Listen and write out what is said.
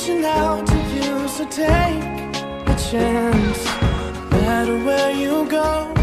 reaching out to you, so take a chance. No matter where you go,